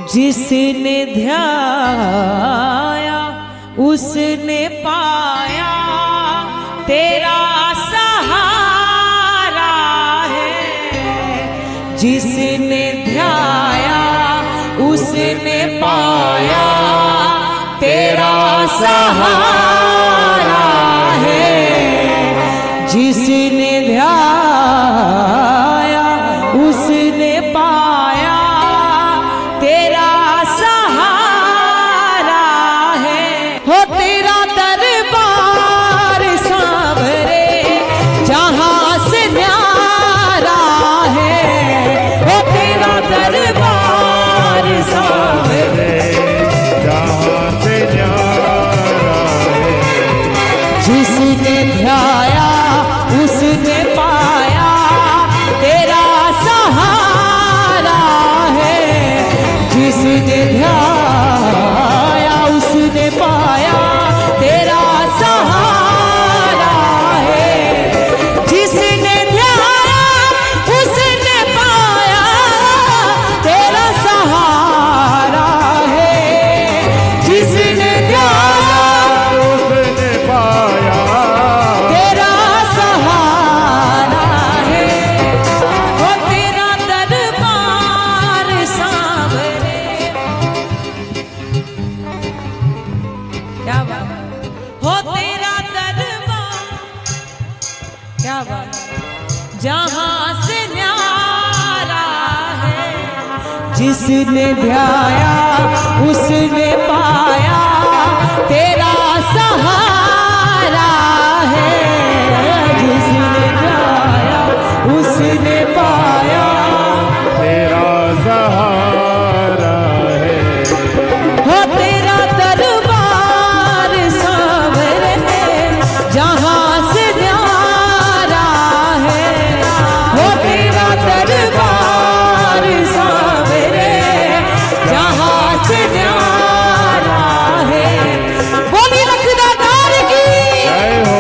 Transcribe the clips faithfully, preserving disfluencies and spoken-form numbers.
जिसने ध्याया उसने पाया, तेरा सहारा है। जिसने ध्याया उसने पाया, तेरा सहारा है। जिसने ध्याया उसने पाया, तेरा सहारा है। हो तेरा दरबार सांवरे जहां से न्यारा है। हो तेरा दरबार सांवरे जहां से न्यारा है। जिसने ध्याया उसने पाया, तेरा सहारा है। जिसने ध्याया उसने पाया, तेरा सहारा है। जिसने ध्याया उसने पाया, तेरा सहारा है। जिसने ध्याया उसने पाया, तेरा सहारा है। वो तेरा दरबार सांवरे। क्या बात, हो तेरा दरबार, क्या बात, जहां से न्यारा है। जिसने ध्याया उसने पाया, तेरा सहारा है। जिसने ध्याया उसने पाया, तेरा सहारा है। हो तेरा दरबार सांवरे जहां से न्यारा है। हो तेरा दरबार सांवरे जहां से न्यारा है। बोली लखदातार की जय हो।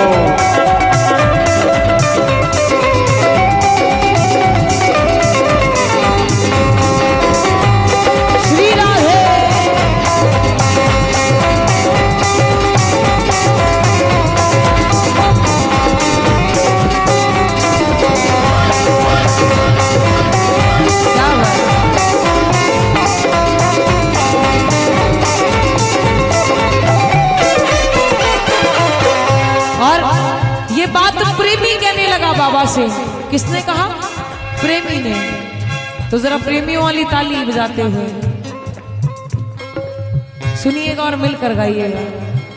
श्री राधे। क्या बात। और ये बात प्रेमी कहने लगा बाबा से। किसने कहा? प्रेमी ने। तो जरा प्रेमियों वाली ताली बजाते हुए सुनिएगा और मिलकर गाइएगा।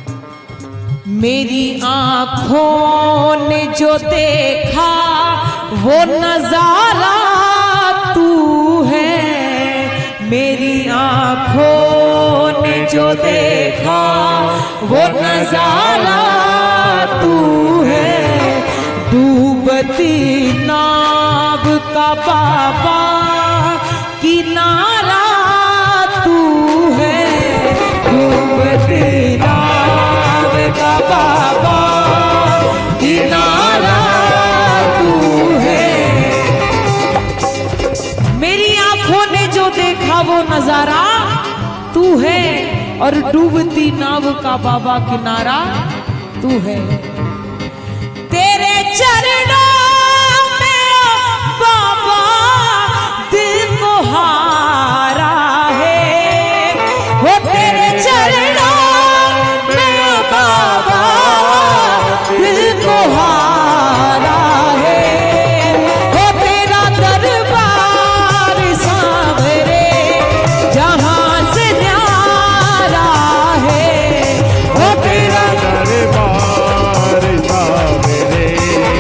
मेरी आंखों ने जो देखा वो नजारा तू है। मेरी आंखों ने जो देखा वो नजारा तू है। डूबती नाव का बाबा किनारा तू है। डूबती नाव का बाबा किनारा तू है। मेरी आंखों ने जो देखा वो नजारा तू है, और डूबती नाव का बाबा किनारा तू है। तेरे चरणों में बाबा दिल को हारा है। वो तेरे चरणों में बाबा दिल को हारा है। वो तेरा दरबार सांवरे जहां से न्यारा है। वो तेरा दरबार सांवरे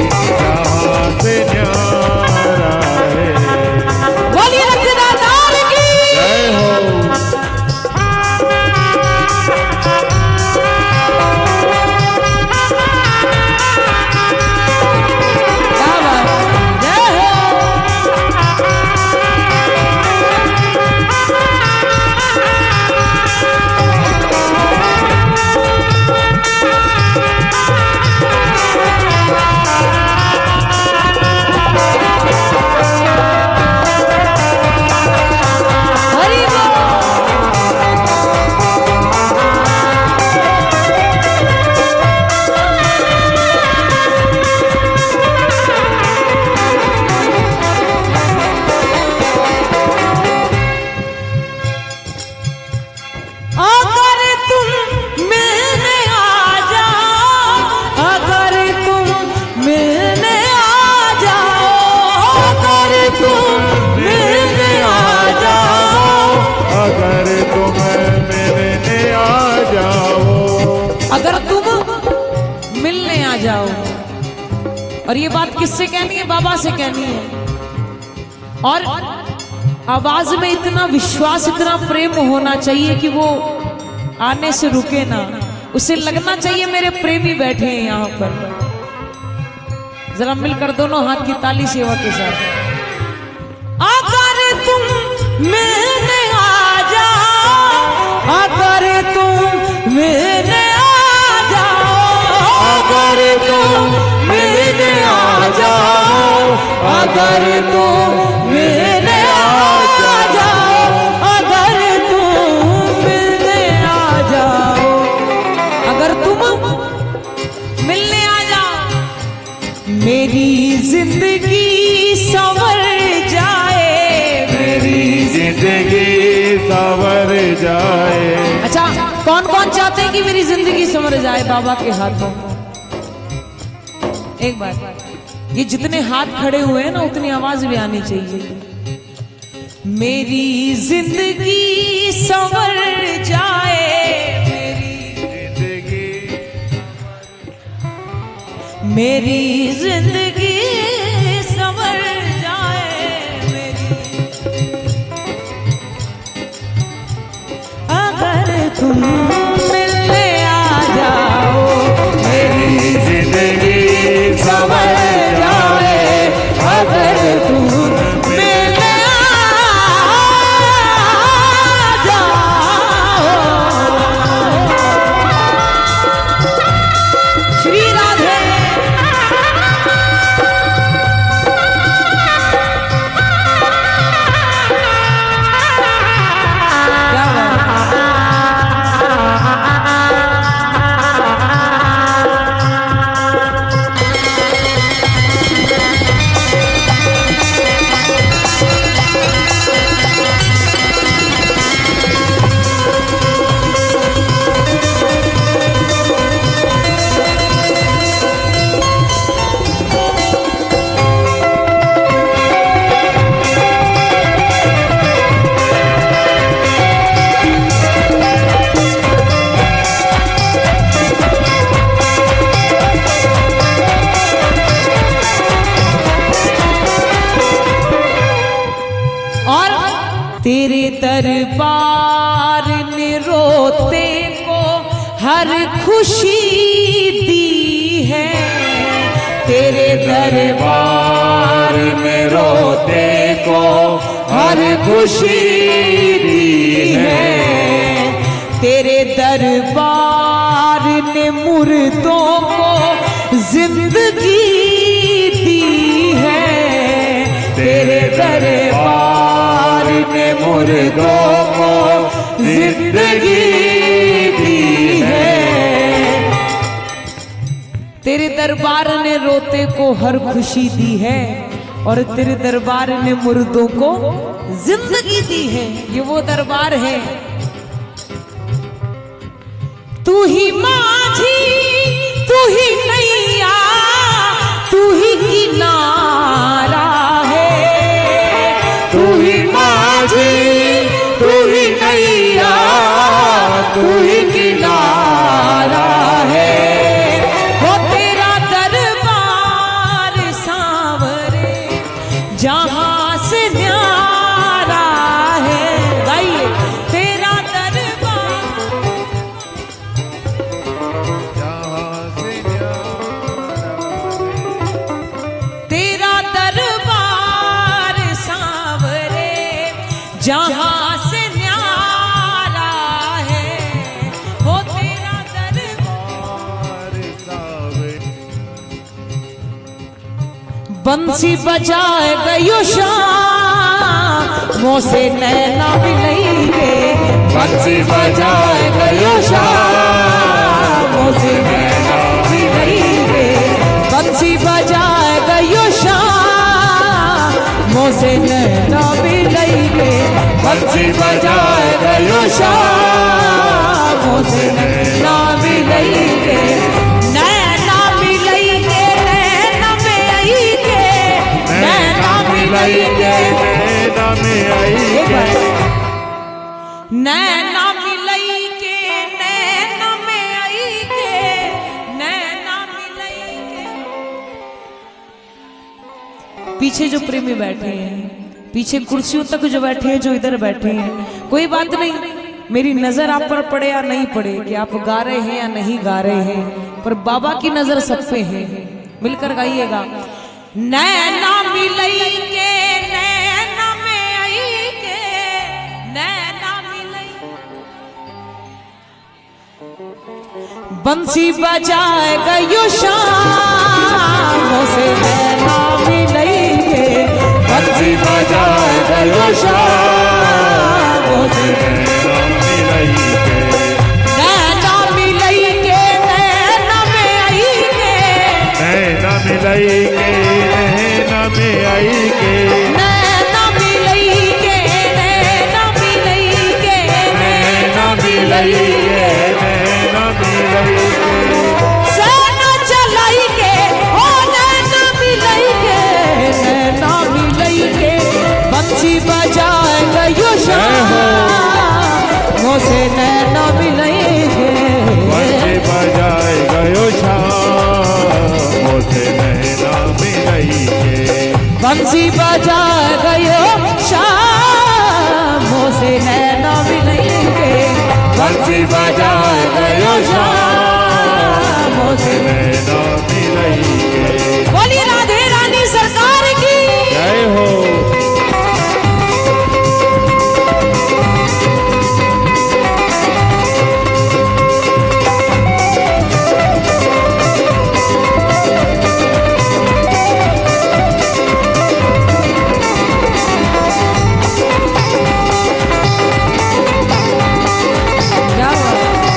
जहां से न्यारा है। बोलिए लखदातार की और ये बात किससे कहनी है? बाबा से कहनी है। और आवाज में इतना विश्वास, इतना प्रेम होना चाहिए कि वो आने से रुके ना। उसे लगना चाहिए मेरे प्रेमी बैठे हैं यहाँ पर। जरा मिलकर दोनों हाथ की ताली सेवा के साथ। अगर तुम मिलने आ जाओ, अगर तुम मिलने आ जाओ, अगर तुम मिलने आ जाओ, अगर तुम मिलने आ जाओ, अगर तुम मिलने आ जाओ, अगर तुम मिलने आ जाओ, मेरी जिंदगी संवर जाए, मेरी जिंदगी संवर जाए। अच्छा, कौन कौन चाहते हैं कि मेरी जिंदगी संवर जाए? बाबा के हाथों। एक बार ये जितने हाथ खड़े हुए हैं ना, उतनी आवाज भी आनी चाहिए। मेरी जिंदगी संवर जाए, मेरी जिंदगी, मेरी जिंदगी संवर जाए, मेरी। अगर तुम मिलने आ जाओ, मेरी जिंदगी संवर जाए, अगर तुम मिलने आ जाओ। श्री राधे। क्या बात है? तेरे दरबार ने रोते को हर खुशी दी है, तेरे दरबार ने रोते को हर खुशी दी है, तेरे दरबार ने मुर्दों को जिंदगी दी है, तेरे दरबार ने मुर्दों को जिंदगी दी है, तेरे दरबार ने रोते को हर खुशी दी है, और तेरे दरबार ने मुर्दों को जिंदगी दी है। ये वो दरबार है। तू ही माझी, तू ही नैया, तू ही किनारा है, तू ही माझी, तू ही नैया, तू ही किनारा है। वो तेरा दरबार सांवरे जहां से न्यारा है। गाइए, तेरा दरबार जहाँ से न्यारा है। तेरा दरबार सांवरे जहां से न्यारा है, वो तेरा दरबार। बंसी बजाए गयो शाम से नैना मिलेंगे, बंसी बजाए गयो शाम से नैना मिलेंगे, बंसी बजाए गयो शाम से नैना मिलेंगे, बंसी बजाए गयो शाम से नैना मिलेंगे, नैना मिलेंगे, नैना में आएंगे, नैना मिलेंगे, नैना में आएंगे, नैना मिलेंगे, नैना में आएंगे, नैना मिलेंगे। पीछे जो प्रेमी बैठे हैं, पीछे कुर्सियों तक जो बैठे हैं, जो इधर बैठे हैं, कोई बात नहीं, मेरी नजर आप पर पड़े या नहीं पड़े, कि आप गा रहे हैं या नहीं गा रहे हैं, पर बाबा की नजर सब पे है। मिलकर गाइएगा। नैना मिलई के नैना में आई के नैना मिलई, बंसी बजाए गयो शाम से नैना मिलई के, बंसी बजाए गयो शाम से नैना मिलई के, नैना मिलई के नैना में आई के, नैना मिलई के नैना में आई के, नैना मिलई के नैना मिलई के, नैना मिलई के नैना मिलई के, सेना चलाई के ओ नैना मिलई के, नैना मिलई के, बंसी बजाए गयो शाम से नैना मिलई के, बंसी बजाए गयो शाम से नैना मिलई के, बंसी बजाए गयो शाम से नैना मिलई के, बंसी बजाए गयो शाम से नैना मिलई के। बोलिए राधे रानी सरकार की जय हो। क्या हुआ?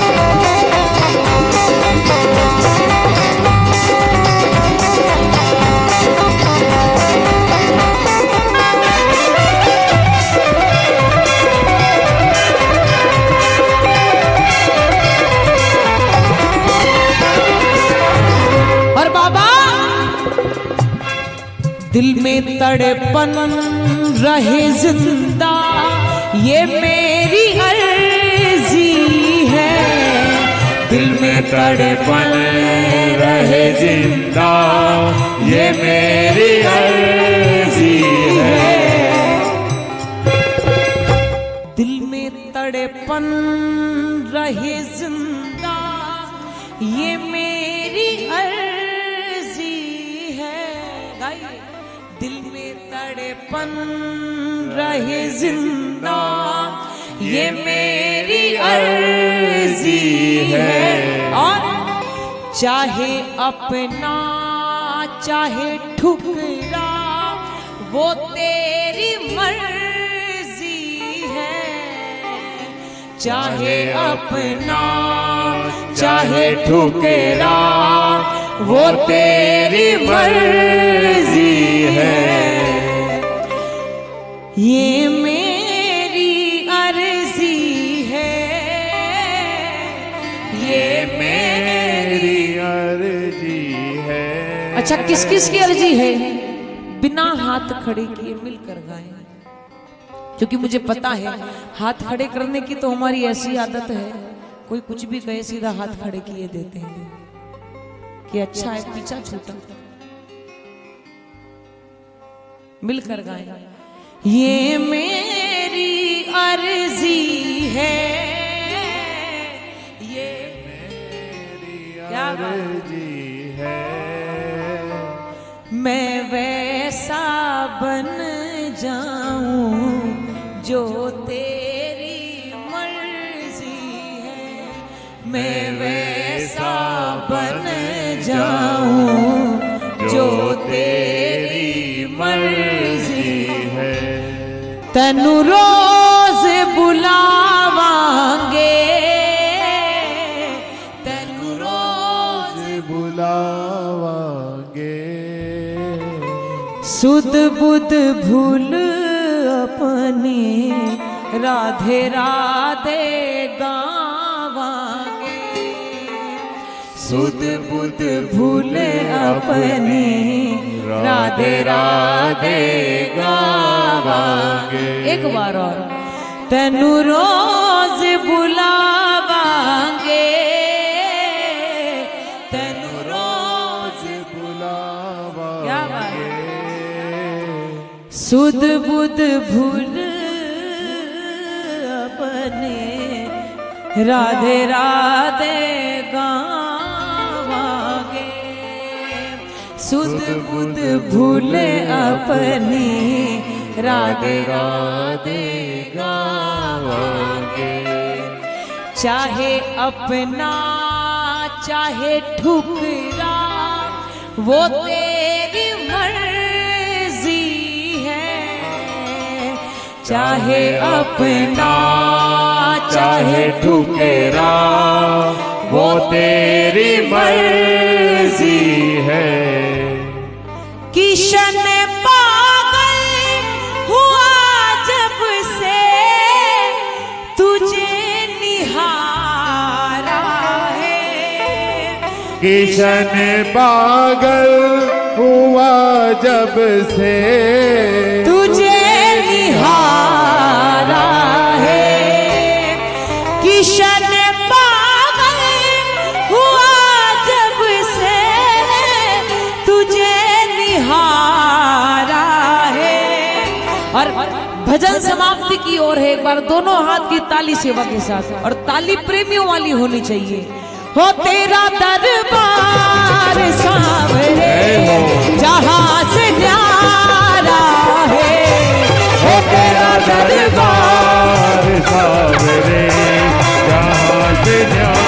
और बाबा दिल में तड़पन रहे जिंदा, ये मेरी अर्जी है, दिल में तड़पन रहे जिंदा, ये मेरी अर्जी है, दिल में तड़पन रहे जिंदा, ये मेरी अर्जी है। गाइए। दिल में तड़पन रहे जिंदा, ये मेरी अर्जी है। और चाहे अपना चाहे ठुकरा, वो तेरी मर्जी है। चाहे अपना चाहे ठुकरा, वो तेरी मर्जी है। ये मेरी अर्जी है, ये मेरी। मेरी अर्जी है। अच्छा, किस किस की अर्जी है? बिना हाथ खड़े किए मिलकर गाएं, क्योंकि मुझे पता है हाथ खड़े करने की तो हमारी ऐसी आदत है, कोई कुछ भी कहे सीधा हाथ खड़े किए देते हैं कि अच्छा है, पीछा छूटा। मिलकर गाएं। ये मेरी अर्जी है, ये मेरी क्या बात? अर्जी है। मैं वैसा बन जाऊं जो तेरी मर्जी है, मैं वैसा बन जाऊं जो तेरी मर्जी है। तनु रोज बुलावांगे, तनु रोज बुलावांगे, सुध बुध भूल अपने राधे राधे गावांगे। सुध बुध भूल अपने राधे राधे गावांगे। एक बार और। तनु रोज बुलावांगे, तनु रोज। क्या बात है? बुलावांगे, सुध बुध भूल अपने राधे राधे गावांगे, सुध बुध भूल अपने राधे राधे गावांगे। चाहे अपना चाहे ठुकरा वो तेरी मर्जी है, चाहे अपना चाहे ठुकरा वो तेरी मर्जी है। किशन पागल हुआ जब से तुझे निहारा है, किशन पागल हुआ जब से तुझे निहारा है। किशन पागल हुआ जब से तुझे निहारा है। और भजन समाप्ति की ओर है, एक बार दोनों हाथ की ताली सेवा के साथ, और ताली प्रेमियों वाली होनी चाहिए। हो तेरा दरबार सावरे जहां से न्यारा है, हो तेरा दरबार सावरे जहां से न्यारा